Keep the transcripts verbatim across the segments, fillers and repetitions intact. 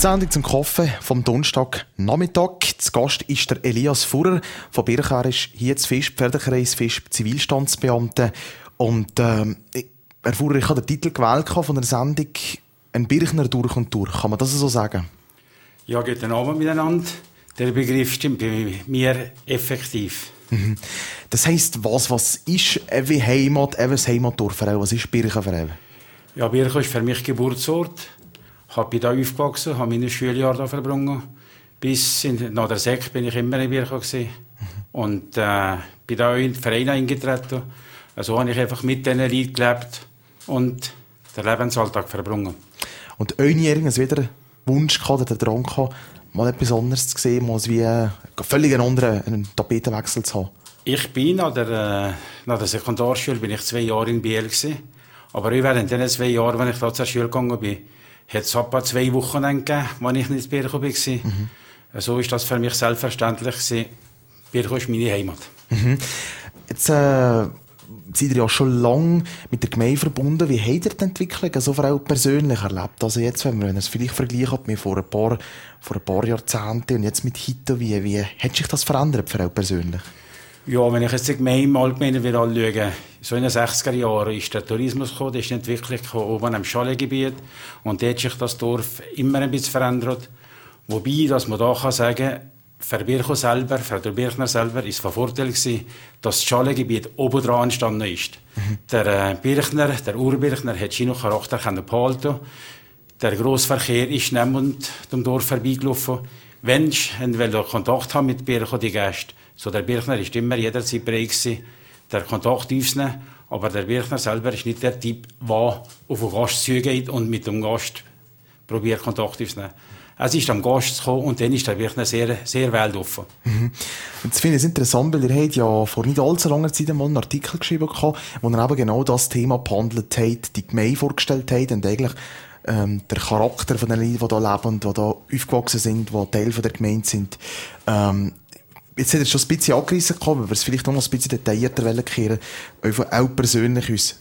Sendung zum Kaffee vom Donnerstag Nachmittag. Zu Gast ist der Elias Furrer von Birch. Er ist hier zu Fisch, Pferdekreis Fisch, Zivilstandsbeamter. Und ähm, Herr Furrer, ich habe den Titel gewählt von der Sendung «Ein Birchner durch und durch». Kann man das so sagen? Ja, guten Abend miteinander. Der Begriff stimmt bei mir effektiv. Mhm. Das heisst, was, was ist wie Heimat, eben das Heimatdorf für Was ist Birchen für Ja, Birchen ist für mich Geburtsort. Ich bin hier aufgewachsen, habe meine Schuljahre hier verbracht. Bis in, nach der Sek bin ich immer in Birchen gewesen. Mhm. Und äh, bin da in den Verein eingetreten. Also habe ich einfach mit diesen Leuten gelebt und den Lebensalltag verbracht. Und irgendwas wieder Wunsch gehabt oder Drang gehabt, mal etwas anderes zu sehen, mal wie äh, völlig einen anderen einen Tapetenwechsel zu haben? Ich bin nach der, äh, nach der Sekundarschule bin ich zwei Jahre in Biel gewesen. Aber während diesen zwei Jahren, als ich da zur Schule gegangen bin, hat es etwa zwei Wochen gegeben, als ich nicht in Birchen war. Mhm. So ist das für mich selbstverständlich gewesen. Birchen ist meine Heimat. Mhm. Jetzt äh, seid ihr ja schon lange mit der Gemeinde verbunden. Wie habt ihr die Entwicklung so vor allem persönlich erlebt? Also jetzt, wenn man es vielleicht vergleicht mit vor ein paar, vor ein paar Jahrzehnten und jetzt mit heute, wie, wie hat sich das verändert für auch persönlich? Ja, wenn ich jetzt die Gemeinde im Allgemeinen wieder anschaue, so in den sechziger Jahren ist der Tourismus gekommen, ist die Entwicklung gekommen, oben am Schalegebiet. Und da hat sich das Dorf immer ein bisschen verändert. Wobei, dass man da kann sagen, für Birchen selber, für den Birchner selber, ist es von Vorteil gewesen, dass das Schalegebiet oben dran entstanden ist. Mhm. Der äh, Birchner, der Urbirchner, hat schon noch Charakter behalten. Der Grossverkehr ist neben dem Dorf vorbeigelaufen. Wenn ich Kontakt haben mit Birchen, die Gäste, so der Birchner ist immer jederzeit bereit gewesen, den Kontakt aufzunehmen. Aber der Birchner selber ist nicht der Typ, der auf den Gast zugeht und mit dem Gast probiert, Kontakt aufzunehmen. Es ist am Gast zu kommen und dann ist der Birchner sehr, sehr weltoffen. Mhm. Jetzt finde ich es interessant, weil ihr habt ja vor nicht allzu langer Zeit mal einen Artikel geschrieben, wo ihr eben genau das Thema behandelt habt, die Gemeinde vorgestellt habt und eigentlich ähm, der Charakter von den Leuten, die hier leben, die hier aufgewachsen sind, die Teil von der Gemeinde sind. Ähm, Jetzt hat er schon ein bisschen angerissen, aber wir es vielleicht noch ein bisschen detaillierter kehren wollen, auch persönlich uns.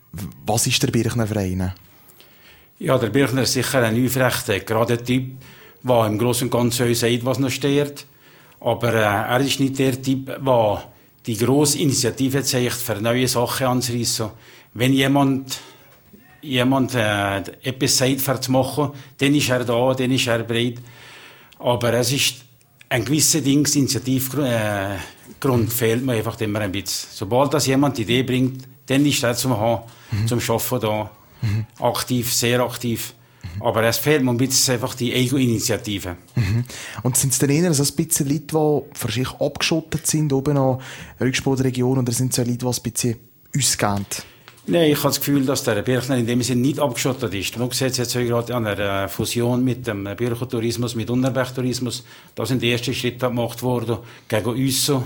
Was ist der Birchner Verein? Ja, der Birchner ist sicher ein aufrechter, gerade ein Typ, der im Großen und Ganzen sagt, was noch steht. Aber äh, er ist nicht der Typ, der die grosse Initiative zeigt, für neue Sachen anzureissen. Wenn jemand, jemand äh, etwas sagt, für zu machen, dann ist er da, dann ist er bereit. Aber es ist ein gewisser Dings, Initiativgrund äh, fehlt mir einfach immer ein bisschen. Sobald das jemand die Idee bringt, dann ist er zum Haben, mhm. zum Schaffen da. Mhm. Aktiv, sehr aktiv. Mhm. Aber es fehlt mir ein bisschen einfach die Ego-Initiative. Mhm. Und sind es dann eher so ein bisschen Leute, die für sich abgeschottet sind, oben an Rückspurregion, oder sind es so Leute, die ein bisschen uns geben? Nein, ich habe das Gefühl, dass der Birchner in dem Sinne nicht abgeschottet ist. Man sieht es jetzt gerade an einer Fusion mit dem Birchentourismus, mit Unterberg-Tourismus. Da sind die ersten Schritte gemacht worden gegen uns. So.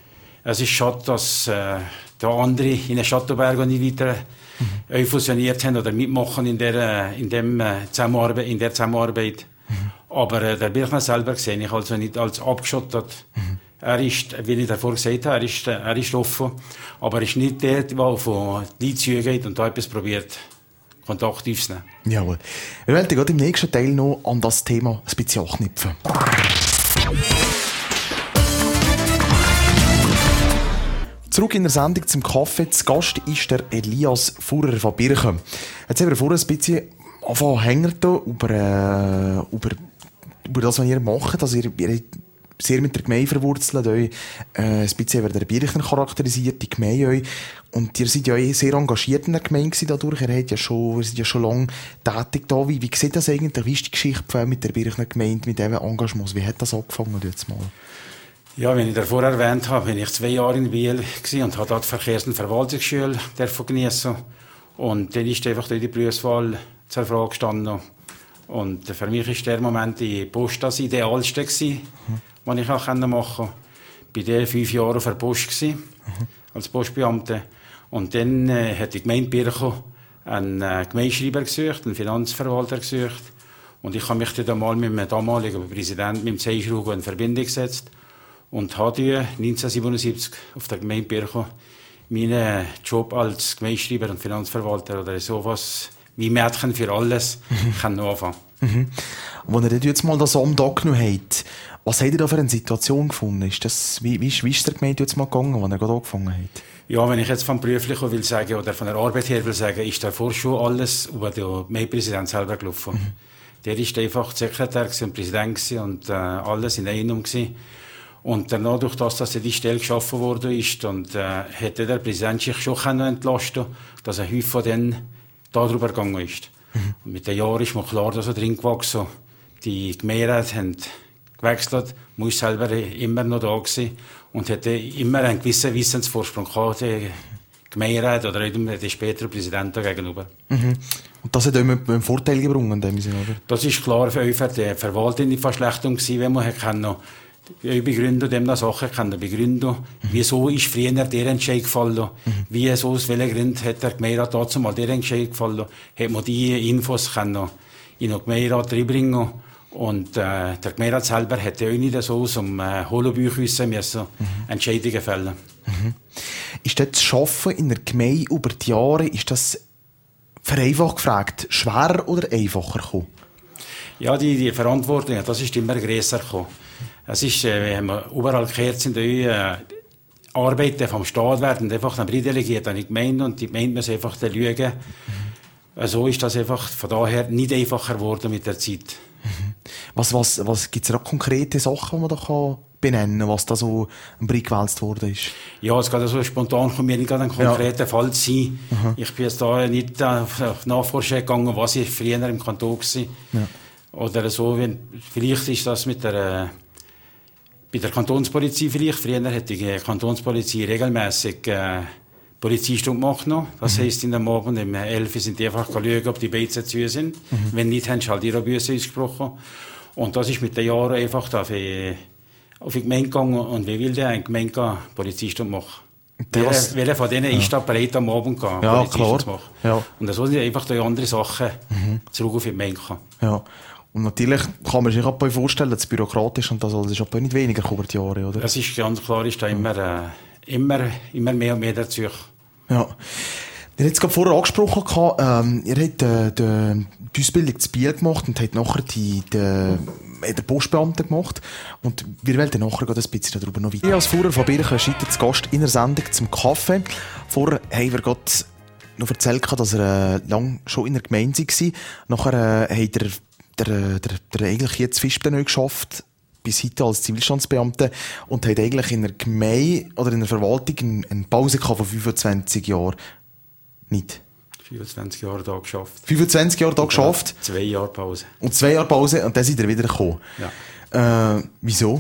Es ist schade, dass äh, der andere in den Schattenberg nicht weiter mhm. fusioniert haben oder mitmachen in der, in dem, äh, Zusammenarbeit, in der Zusammenarbeit. Mhm. Aber äh, der Birchner selber sehe ich also nicht als abgeschottet. Mhm. Er ist, wie ich davor gesagt habe, er ist, er ist offen, aber er ist nicht der, der auf die Leute zugeht und da etwas probiert, Kontakt aufzunehmen. Jawohl. Wir werden gerade im nächsten Teil noch an das Thema ein bisschen anknüpfen. Zurück in der Sendung zum Kaffee. Zu Gast ist der Elias Furrer von Birchen. Jetzt haben wir vorher ein bisschen angefangen hängen über, äh, über, über das, was ihr macht. Also ihr, ihr sehr mit der Gemeinde verwurzelt, euch äh, ein bisschen über den Birchner charakterisiert, die Gemeinde euch. Und ihr seid ja eh sehr engagiert in der Gemeinde dadurch. Ihr seid ja schon, ihr seid ja schon lange tätig da. Wie, wie sieht das eigentlich? Wie ist die Geschichte mit der Birchner Gemeinde, mit diesem Engagement? Wie hat das angefangen jetzt mal? Ja, wie ich davor erwähnt habe, bin ich zwei Jahre in Biel und habe dort die Verkehrs- und Verwaltungsschule geniessen. Und dann ist einfach die Berufswahl zur Frage gestanden. Und für mich war der Moment die Post das Idealste gewesen, mhm. was ich auch machen konnte. Ich war fünf Jahre auf der Post gewesen, mhm. als Postbeamter. Und dann äh, hat die Gemeinde Birchen einen äh, Gemeindeschreiber gesucht, einen Finanzverwalter gesucht. Und ich habe mich dann mal mit dem damaligen Präsidenten, mit dem Zeischruger, in Verbindung gesetzt. Und habe neunzehnhundertsiebenundsiebzig auf der Gemeinde Birchen meinen Job als Gemeindeschreiber und Finanzverwalter oder sowas wie Mädchen für alles kann anfangen. Mhm. Und wenn ihr jetzt mal das am Tag genommen habt, was habt ihr da für eine Situation gefunden? Ist das, wie, wie, wie ist der Gemeinde jetzt mal gegangen, als ihr gerade angefangen habt? Ja, wenn ich jetzt vom Beruflichen will sagen, oder von der Arbeit her will sagen, ist davor schon alles über den Gemeindepräsident selber gelaufen. Mhm. Der ist einfach Sekretär und Präsident und äh, alles in einem gewesen. Und danach, durch das, dass die Stelle geschaffen worden ist, und äh, hätte der Präsident sich schon entlasten können, dass ein Häufig von denen darüber gegangen ist. Mhm. Und mit den Jahren ist mir klar, dass er drin gewachsen. Die Gemeinderäte haben gewechselt, muss selber immer noch da gewesen und hätte immer einen gewissen Wissensvorsprung gehabt, der Gemeinderat oder der spätere Präsident gegenüber. Mhm. Und das hat immer einen Vorteil gebracht in dem Sinne, oder? Das ist klar für euch, die Verwaltung die Verschlechterung gewesen, wenn man kann noch die Begründung dieser Sache kann er begründen, mhm. wieso ist früher der Entscheid gefallen, mhm. wieso, aus welchen Gründen hat der Gemeinderat dazu mal der Entscheid gefallen, hat man die Infos können in den Gemeinderat reinbringen und äh, der Gemeinderat selber hätte auch nicht so aus dem äh, Holobüch wissen müssen, mhm. Entscheidungen fällen. Mhm. Ist das Arbeiten in der Gemeinde über die Jahre, ist das vereinfacht gefragt, schwerer oder einfacher gekommen? Ja, die, die Verantwortung, das ist immer grösser gekommen. Es ist, äh, wenn wir überall gehört sind, äh, Arbeiten vom Staat werden einfach dann delegiert an die Gemeinde und die Gemeinde muss einfach dann schauen. Mhm. So ist das einfach von daher nicht einfacher geworden mit der Zeit. Mhm. Was, was, was gibt's da konkrete Sachen, die man da kann benennen kann, was da so ein Brief gewälzt worden ist? Ja, es geht so spontan, kann mir nicht gerade ein konkreter ja. Fall sein. Mhm. Ich bin jetzt da nicht äh, nachforschen gegangen, was ich früher im Kanton war. Ja. Oder so, wenn, vielleicht ist das mit der, äh, bei der Kantonspolizei vielleicht. Früher hat die Kantonspolizei regelmässig äh, Polizeistunde gemacht noch. Das mhm. heisst, in der Abend um elf Uhr sind die einfach schauen, ob die Beizen zu sind. Mhm. Wenn nicht, haben sie halt ihre Büsse ausgesprochen. Und das ist mit den Jahren einfach auf die, auf die Gemeinde gegangen. Und wie will der eine Gemeinde Polizeistunde machen? Welcher von denen ja. ist da bereit am Abend gegangen, ja, Polizisten zu machen? Ja. Und so sind einfach die anderen Sachen mhm. zurück auf die Gemeinde gekommen. Ja. Und natürlich kann man sich auch vorstellen, dass es byrokratisch und das alles ist auch nicht weniger über die Jahre, oder? Es ist ganz klar, ist da immer, äh, immer, immer mehr und mehr dazu. Ja. Ihr habt es gerade vorher angesprochen, ähm, ihr habt äh, die, die Ausbildung zu Biel gemacht und habt nachher die, die, äh, den Postbeamten gemacht. Und wir wollen nachher gerade ein bisschen darüber noch weiter. Ich als Fuhrer von Birchen scheitert zu Gast in einer Sendung zum Kaffee. Vorher haben wir gerade noch erzählt, dass er äh, lange schon in der Gemeinde war. Nachher äh, hat er der, der, der eigentlich jetzt Fischben neu geschafft, bis heute als Zivilstandsbeamter, und hat eigentlich in der Gemeinde oder in der Verwaltung eine Pause gehabt von fünfundzwanzig Jahren. Nicht? fünfundzwanzig Jahre da geschafft. fünfundzwanzig Jahre da geschafft. Zwei Jahre Pause. Und zwei Jahre Pause, und dann sind wir wieder gekommen. Ja. Äh, wieso?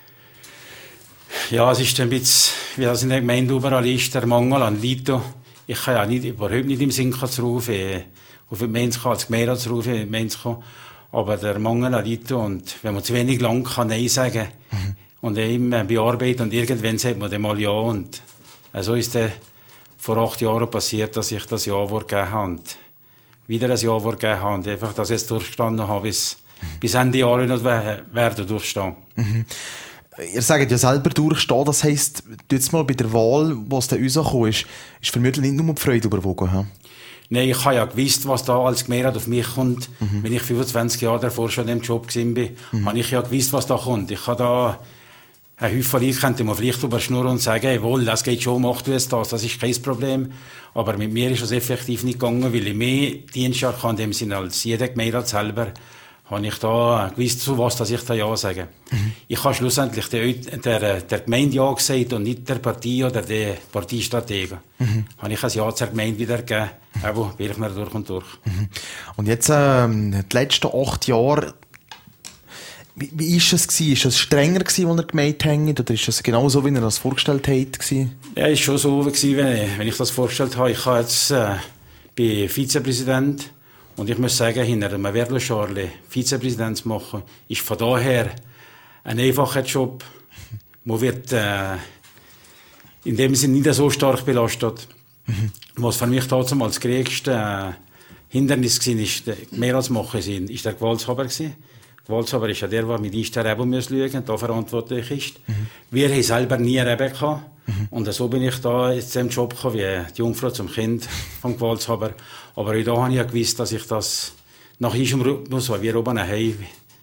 Ja, es ist ein bisschen, wie das in der Gemeinde überall ist, der Mangel an Leuten. Ich kann ja nicht, überhaupt nicht im Sinn zurückrufen, auf die Gemeinde kommen, als Gemeinderat zurückrufen, in die Gemeinde kommen. Aber der Mangel an Leuten, und wenn man zu wenig lang kann Nein sagen mhm. und eben bearbeiten, und irgendwann sagt man dann mal Ja. Und so ist es vor acht Jahren passiert, dass ich das Ja-Wort gegeben habe und wieder ein Ja-Wort gegeben habe und einfach das jetzt durchgestanden habe, bis, mhm. bis Ende Jahre nicht werden durchstehen. Mhm. Ihr sagt ja selber durchstehen, das heisst, jetzt mal bei der Wahl, was da rausgekommen ist, ist vermutlich nicht nur die Freude überwogen, he? Nein, ich habe ja gewusst, was da als Gemeinderat auf mich kommt. Mhm. Wenn ich fünfundzwanzig Jahre davor schon in dem Job war, mhm. habe ich ja gewusst, was da kommt. Ich habe da ein Häufchen Leute, könnte man vielleicht überschnurren und sagen, jawohl, das geht schon, mach du jetzt das, das ist kein Problem. Aber mit mir ist das effektiv nicht gegangen, weil ich mehr Dienstjahr kann in dem Sinne als jeder Gemeinderat selber, habe ich da gewusst, zu was, dass ich da Ja sage. Mhm. Ich habe schlussendlich der, der, der Gemeinde Ja gesagt und nicht der Partei oder der Parteistrategen. Mhm. Habe ich ein Ja zur Gemeinde wiedergegeben, aber Birchner durch und durch. Mhm. Und jetzt, ähm, die letzten acht Jahre, wie, wie ist es gewesen? Ist es strenger gewesen, als er gemeint hängt, oder ist es genau so, wie er das vorgestellt hat? Gewesen? Ja, es war schon so gewesen, wenn ich, wenn ich das vorgestellt habe. Ich habe jetzt, äh, bin Vizepräsident. Und ich muss sagen, hinter einem Werlo-Scharle Vizepräsident zu machen, ist von daher ein einfacher Job. Man wird äh, in dem Sinne nicht so stark belastet. Mhm. Was für mich damals das größte äh, Hindernis war, ist, mehr als machen, ist der Gewaltshaber gewesen. Der Gewaltshaber ist ja der, der mit uns Reben muss schauen, da verantwortlich ist. Mhm. Wir haben selber nie Reben gehabt. Mhm. Und so bin ich da jetzt in den Job gekommen, wie die Jungfrau zum Kind vom Gewaltshaber. Aber auch da habe ich ja gewusst, dass ich das nach unserem Rhythmus, weil wir oben haben,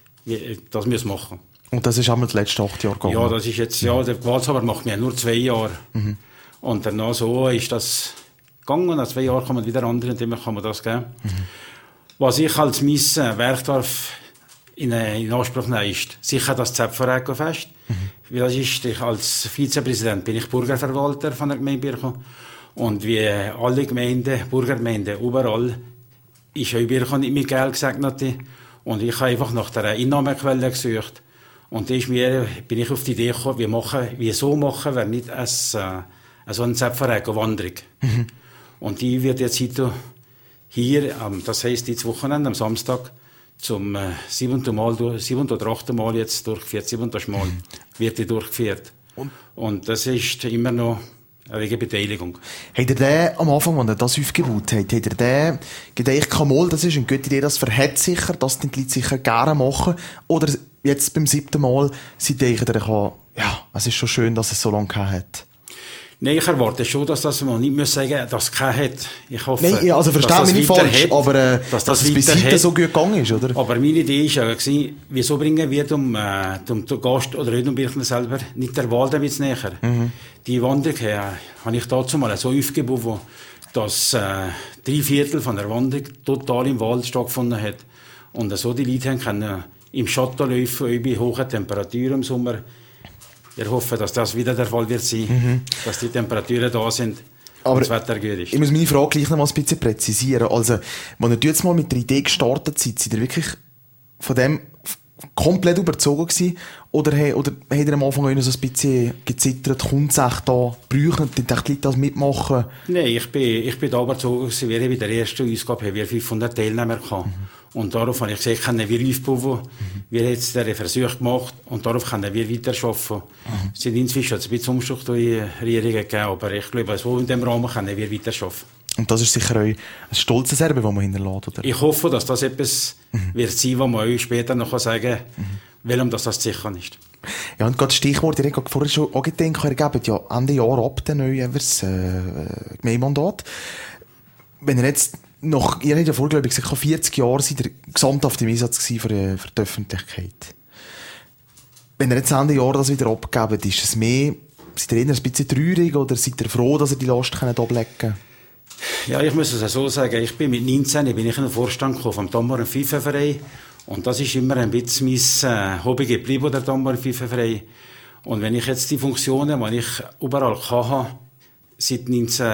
das müssen machen. Und das ist einmal die letzten acht Jahre gegangen? Ja, das ist jetzt, ja, der Gewaltshaber macht mir nur zwei Jahre. Mhm. Und danach so ist das gegangen. Nach zwei Jahren kann man wieder andere, und immer kann man das geben. Mhm. Was ich als mein Werk in, in Anspruch nehme, ist sicher das Zepfereco-Fest. Mhm. Das ist, ich als Vizepräsident bin ich Burgerverwalter von der Gemeinde Birchau. Und wie alle Gemeinden, Burgergemeinden, überall, ist auch Birchau nicht mit Geld gesegnet. Und ich habe einfach nach der Einnahmequelle gesucht. Und da ist mir, bin ich auf die Idee gekommen, wie, machen, wie so machen wir nicht als, äh, so eine Zepfereco-Wanderung. Mhm. Und die wird jetzt heute hier, ähm, das heisst jetzt Wochenende, am Samstag, zum äh, siebenten Mal, siebten oder achten Mal jetzt durchgeführt, siebten Mal mhm. wird die durchgeführt. Und? Und das ist immer noch eine rege Beteiligung. Hat ihr den am Anfang, als ihr das aufgebaut habt, hat ihr den gedacht, Kamol, das ist eine gute Idee, das verhält sicher, das die Leute sicher gerne machen? Oder jetzt beim siebten Mal, sie denken, ja, es ist schon schön, dass es so lange gehabt hat? Nein, ich erwarte schon, dass das man nicht muss sagen, dass es keinen hat. Ich hoffe, Nein, also verstehe mich nicht falsch, hat, aber äh, dass, dass es bis heute so gut gegangen ist, oder? Aber meine Idee war ja, gewesen, wieso bringen wir dem, äh, dem, dem Gast oder dem Birchner selber nicht der Wahl damit näher? Mhm. Die Wanderung äh, habe ich dazu mal so aufgebaut, wo dass äh, drei Viertel von der Wanderung total im Wald stattgefunden hat. Und so die Leute haben können im Schatten laufen, bei hohen Temperaturen im Sommer. Wir hoffen, dass das wieder der Fall wird sein, mhm. dass die Temperaturen da sind aber und das Wetter gut ist. Ich muss meine Frage gleich noch mal ein bisschen präzisieren. Also, als ihr jetzt mal mit der Idee gestartet seid, seid ihr wirklich von dem komplett überzogen gewesen? Oder, he, oder habt ihr am Anfang auch noch so ein bisschen gezittert, kommt es echt da, brauchen die Leute das mitmachen? Nein, ich bin, ich bin da überzogen gewesen. Wir haben bei der ersten Ausgabe haben wir fünfhundert Teilnehmer gehabt. Mhm. Und darauf habe ich gesagt, können wir aufbauen. Mhm. Wir haben jetzt den Versuch gemacht und darauf können wir weiterarbeiten. Mhm. Es sind inzwischen ein bisschen Umstrukturierungen gegeben, aber ich glaube, so in diesem Rahmen können wir weiterarbeiten. Und das ist sicher auch ein stolzes Erbe, das man hinterlässt, oder? Ich hoffe, dass das etwas mhm. wird sein, was man euch später noch sagen kann, mhm. welchem das das sicher nicht. Ja, und gerade Stichwort, ich habe vorher schon auch gedacht, ihr gebt ja Ende Jahr ab, den neuen äh, Gemeindemandat. Wenn ihr jetzt noch, ihr habt ja vorher, glaube ich, gesagt, vierzig Jahre seid ihr gesamthaft im Einsatz gewesen für, äh, für die Öffentlichkeit. Wenn ihr jetzt Ende Jahr das wieder abgebt, ist es mehr, seid ihr eher ein bisschen traurig oder seid ihr froh, dass ihr die Last ablegen könnt? Ja, ich muss es so sagen. Ich bin mit neunzehn bin ich in den Vorstand gekommen vom Dammarer FIFA-Verein. Und das ist immer ein bisschen mein äh, Hobby geblieben, der Dammarer FIFA-Verein. Und wenn ich jetzt die Funktionen, die ich überall hatte, seit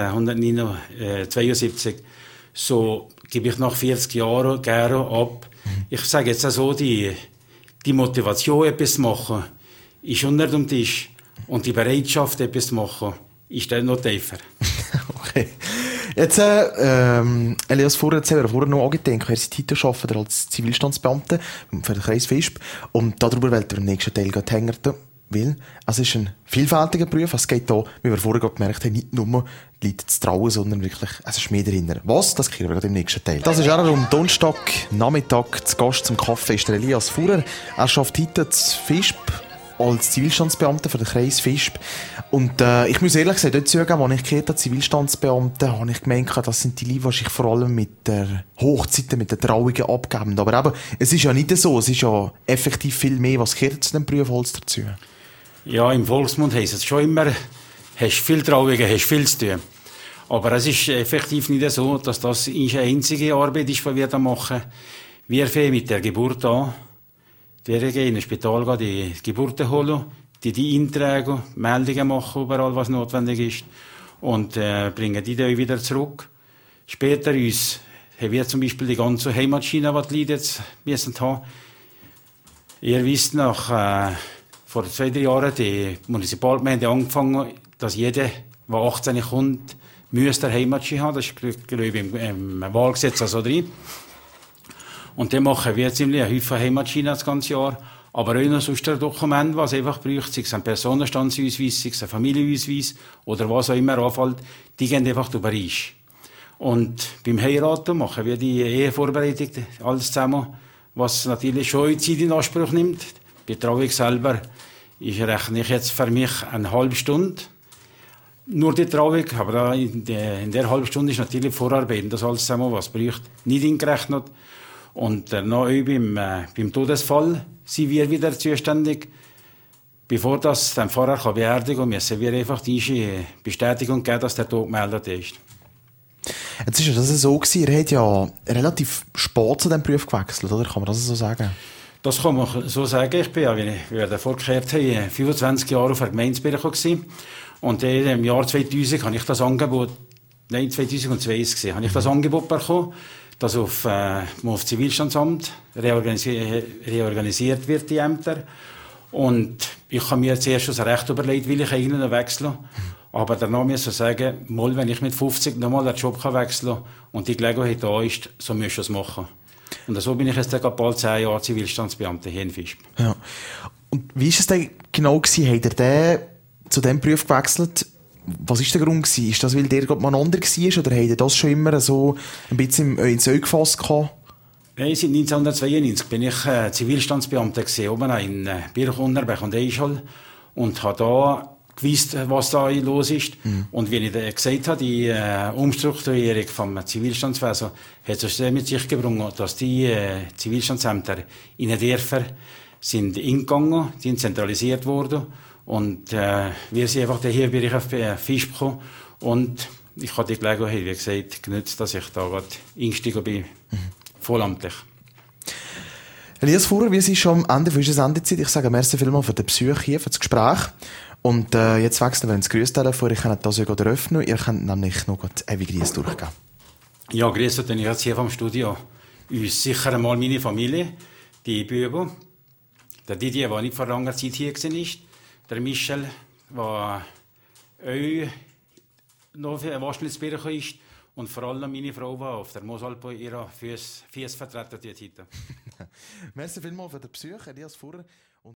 neunzehnhundertzweiundsiebzig, so gebe ich nach vierzig Jahren gerne ab. Ich sage jetzt auch so, die, die Motivation, etwas zu machen, ist unter dem Tisch. Und die Bereitschaft, etwas zu machen, ist dann noch tiefer. Okay. Jetzt, äh, ähm, Elias, vorher, jetzt haben wir vorher noch angedenkt, wer seit heute arbeitet als Zivilstandsbeamter für den Kreis Visp. Und darüber wollen wir im nächsten Teil hängen, weil es ist ein vielfältiger Beruf. Es geht da, wie wir vorher gemerkt haben, nicht nur die Leute zu trauen, sondern wirklich, es ist mehr dahinter. Was? Das kriegen wir gerade im nächsten Teil. Das ist auch am Donnerstag Nachmittag zu Gast zum Kaffee ist der Elias Fuhrer. Er arbeitet heute zu Visp als Zivilstandsbeamter für den Kreis Visp. Und äh, ich muss ehrlich gesagt, dort zugeben, als ich gehört habe, Zivilstandsbeamte, habe ich gemeint, das sind die Leute, die sich vor allem mit der Hochzeiten, mit den Trauungen abgeben. Aber eben, es ist ja nicht so, es ist ja effektiv viel mehr. Was gehört zu dem Beruf als dazu? Ja, im Volksmund heisst es schon immer, hast viel Trauungen, hast viel zu tun. Aber es ist effektiv nicht so, dass das eine einzige Arbeit ist, die wir da machen. Wir fangen mit der Geburt an. Wir gehen in ein Spital, die Geburten holen, die die eintragen, Meldungen machen, überall, was notwendig ist, und äh, bringen die dann wieder zurück. Später uns haben wir zum Beispiel die ganze Heimatschiene, die die Leute jetzt müssen haben. Ihr wisst, nach äh, vor zwei, drei Jahren die Municipalgemeinde angefangen, dass jeder, der achtzehn kommt, müsste eine Heimatschiene haben. Das ist, glaube ich, im, im Wahlgesetz also drin. Und dann machen wir ziemlich einen Haufen Heimatschienen das ganze Jahr. Aber auch noch sonst ein Dokument, was einfach braucht, sei es ein Personenstandsausweis, sei es ein Familienausweis oder was auch immer anfällt, die gehen einfach überein. Und beim Heiraten machen wir die Ehevorbereitung, alles zusammen, was natürlich schon Zeit in Anspruch nimmt. Die Trauung selber ist rechne ich jetzt für mich eine halbe Stunde. Nur die Trauung, aber da in, der, in der halben Stunde ist natürlich Vorarbeiten, das alles zusammen, was braucht, nicht eingerechnet. Und äh, noch beim, äh, beim Todesfall sind wir wieder zuständig. Bevor das dann vorher kann beerdigen, müssen wir einfach die Bestätigung geben, dass der Tod gemeldet ist. Jetzt ist ja das so gewesen, ihr habt ja relativ spät zu diesem Beruf gewechselt, oder? Kann man das so sagen? Das kann man so sagen. Ich bin ja, wie wir davor gehört haben, fünfundzwanzig Jahre auf der Gemeindebüro gewesen. Und im Jahr zweitausend habe ich das Angebot, nein, zweitausendzwei gesehen, habe ich das Angebot bekommen, dass auf, äh, auf Zivilstandsamt reorganisiert, reorganisiert wird, die Ämter. Und ich habe mir zuerst das Recht überlegt, will ich ihnen wechseln. Aber danach muss ich sagen, mal, wenn ich mit fünfzig nochmal den Job wechseln kann und die Gelegenheit da ist, so müsste ich es machen. Und so bin ich jetzt bald zehn Jahre Zivilstandsbeamter hier in Visp. Ja. Und wie war es denn genau gewesen? Habt ihr den zu diesem Beruf gewechselt? Was war der Grund gewesen? Ist das, weil der gerade mal ein anderer war? Oder habt ihr das schon immer so ein bisschen ins Auge gefasst gehabt? Nein, seit neunzehnhundertzweiundneunzig bin ich äh, Zivilstandsbeamter gewesen, oben in äh, Birch, Unterberg und Eichhall. Und habe da gewusst, was da los ist. Mhm. Und wie ich da gesagt habe, die äh, Umstrukturierung vom Zivilstandswesen hat es mit sich gebracht, dass die äh, Zivilstandsämter in den Dörfern sind eingegangen, sind zentralisiert worden. Und äh, wir sind einfach hier bin ich auf äh, Visp gekommen. Und ich habe die Gelegenheit, wie gesagt, genutzt, dass ich da gerade eingestiegen bin. Mhm. Vollamtlich. Elias Fuhrer, wir sind schon am Ende von unserer Sendezeit. Ich sage merci vielmals für den Besuch hier, für das Gespräch. Und äh, jetzt wechseln wir ins Grüßtelefon. Ihr könnt das ja gerade eröffnen. Ihr könnt nämlich noch ewig Grüß durchgehen. Ja, grüß euch jetzt hier vom Studio. Uns sicher einmal meine Familie, die Büben. Der Didier, der nicht vor langer Zeit hier war. Der Michel, der auch noch für Waschlitzbirch ist. Und vor allem meine Frau, die auf der Mosalp ihre Füße vertreten hat. Merci vielmals für den Besuch, Elias Fuhrer.